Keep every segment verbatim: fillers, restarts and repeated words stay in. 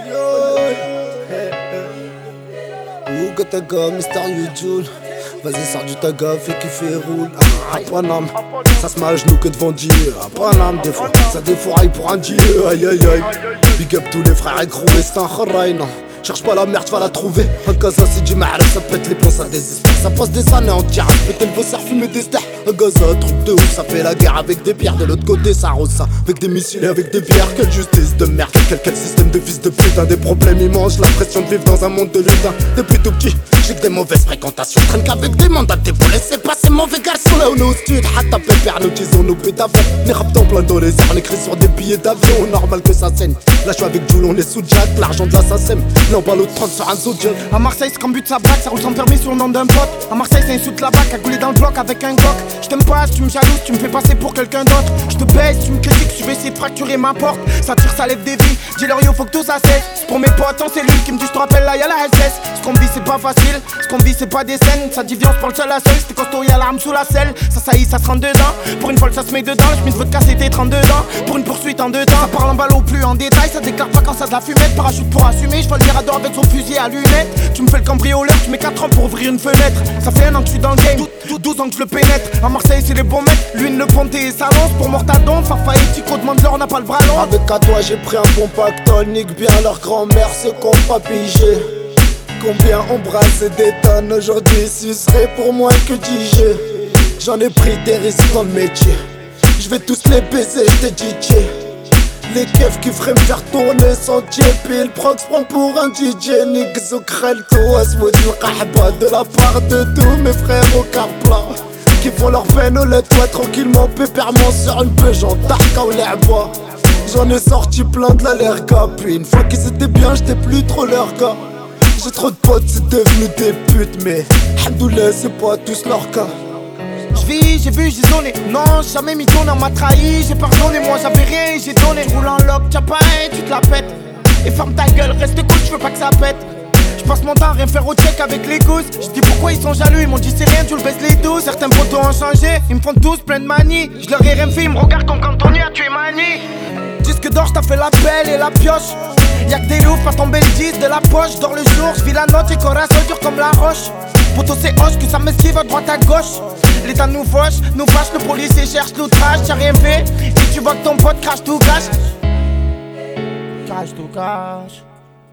Ouh, Gataga, mystérieux Joule. Vas-y, sors du taga, fais kiffer, roule. Ah, Paname, ça se met à genoux que devant Dieu. Ah, Paname, des fois, ça défouraille pour un dieu. Aïe aïe aïe. Big up tous les frères et gros, c'est un kharaï, non. Cherche pas la merde, tu vas la trouver. Un Gaza, c'est du ma'arif, ça pète les plombs, ça désespère. Ça passe des années entières, péter le vaussaire, fumer des stères. Un Gaza, truc de ouf, ça fait la guerre avec des pierres. De l'autre côté, ça rose ça, avec des missiles et avec des bières. Quelle justice de merde, quel, quel système de fils de putain. Des problèmes immenses, l'impression de vivre dans un monde de lutin. Depuis tout petit, j'ai que des mauvaises fréquentations. Traîne qu'avec des mandatés pour laisser passer mauvais garçons. Là où nos studs, hatta pépère, nous disons nos buts d'avant. Les raptons plein dans les airs, on écrit sur des billets d'avion. Normal que ça saigne. Là, je suis avec Joule, on est sous Jack, l'argent de l'assassin. L'emballe au trente sur un Zodiac. À Marseille, c'est comme but sa braque, ça roule sans permis sur le nom d'un pote. À Marseille, c'est insulte la bac, à gouler dans le bloc avec un Glock. J't'aime pas, tu me jalouses, tu me fais passer pour quelqu'un d'autre. J'te baisse, tu me critiques, tu veux essayer de fracturer ma porte. Ça tire, ça lève des vies, dis-leur yo, faut que tout ça cesse. C'est pour mes potes en cellule qui me disent, j'te rappelle là, y'a la L S. Ce qu'on vit, c'est pas facile, ce qu'on vit, c'est pas des scènes. Ça dit, viens, on se parle seul à seul, c'était costaud, y'a l'arme sous la selle. Ça saillit, ça se rentre dedans. Pour une folle, ça se met dedans. J'mets de vodka, c'était trente dedans. Pour une poursuite en deux temps, ça parle en balle au plus en détail. Ça déclare pas quand ça de la fumette. Parachute pour assumer, j'vole le mirador avec son fusil à lunettes. Tu me fais le cambrioleur, tu mets quatre ans pour ouvrir une fenêtre. Ça fait un an que je suis dans le game, douze ans que je le pénètre. À Marseille c'est les bons mecs, l'huile, le ponté et s'allonge. Pour Mortadon, Farfa et Tico, demande-leur, on n'a pas le bras long. Avec à toi j'ai pris un bon pactole, nique bien leur grand-mère, ceux qu'on pas pigé. Combien embrasse et détonne aujourd'hui, ce serait pour moi que dis-je. J'en ai pris des risques dans le métier, je vais tous les baiser, je t'ai dit tché. Les keufs qui feraient me faire tourner sans tchépi. Le prox prend pour un D J. Nick Zokrelto, Asmoud L'Qahba. De la part de tous mes frères au car plat qui font leur peine au lait, toi tranquillement, pépèrement sur une Peugeot, Tarka ou l'Erba. J'en ai sorti plein de la l'erga. Puis une fois qu'ils étaient bien, j'étais plus trop leur gars. J'ai trop de potes, c'est devenu des putes. Mais Alhamdoulilah, c'est pas tous leur cas. J'vis, j'ai vu, j'ai zoné. Non, jamais mis ton, on m'a trahi. J'ai pardonné, moi j'avais rien, j'ai donné. J'roule en loc, t'as pas un, tu te la pètes. Et ferme ta gueule, reste cool, j'veux pas que ça pète. J'passe mon temps à rien faire au check avec les gousses. J'dis pourquoi ils sont jaloux, ils m'ont dit c'est rien, tu le baisses les douze. Certains potos ont changé, ils me font tous plein de manies. J'leur ai rien fait, ils me regardent comme quand on y a tué Mani. Disque d'or, j't'as fait la pelle et la pioche. Y'a que des loups, pas tomber le dix de la poche. J'dors le jour, j'vis la note et coração dur comme la roche. Poto c'est hoche, que ça m'esquive à droite à gauche. L'état nous fauche, nous fâche, le policier cherche l'outrage. T'as rien fait, si tu vois que ton pote crache tout cache. Crache tout cache.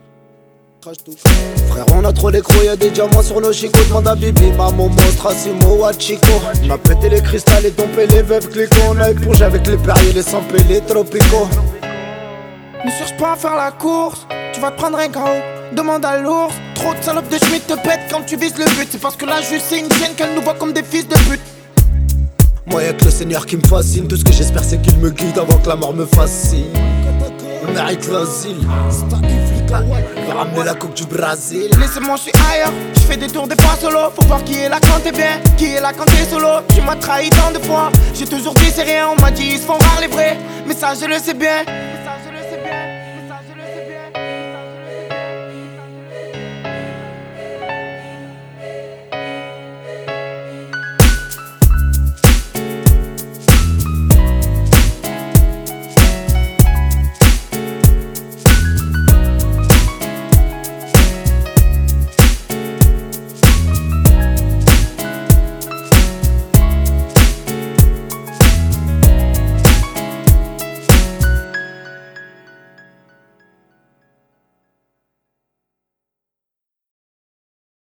Frère, on a trop les crocs, y'a des diamants sur nos chicots. Demande à Bibi, maman, monstre, Asimo, à Chico. On a pété les cristals et dompé les veuves clico. On a épongé avec les perriers, les sampes et les tropicaux. Ne cherche pas à faire la course, tu vas te prendre un K O. Demande à l'ours, trop de salopes de Schmitt te pètent quand tu vises le but. C'est parce que là juste c'est une chienne qu'elle nous voit comme des fils de pute. Moi y'a que le Seigneur qui me fascine. Tout ce que j'espère c'est qu'il me guide avant que la mort me fascine. On mérite l'asile. Va ramener la coupe du Brésil. Laissez-moi, je suis ailleurs. Je fais des tours des fois solo. Faut voir qui est là quand t'es bien, qui est là quand t'es solo. Tu m'as trahi tant de fois. J'ai toujours dit c'est rien. On m'a dit ils se font rares les vrais. Mais ça je le sais bien.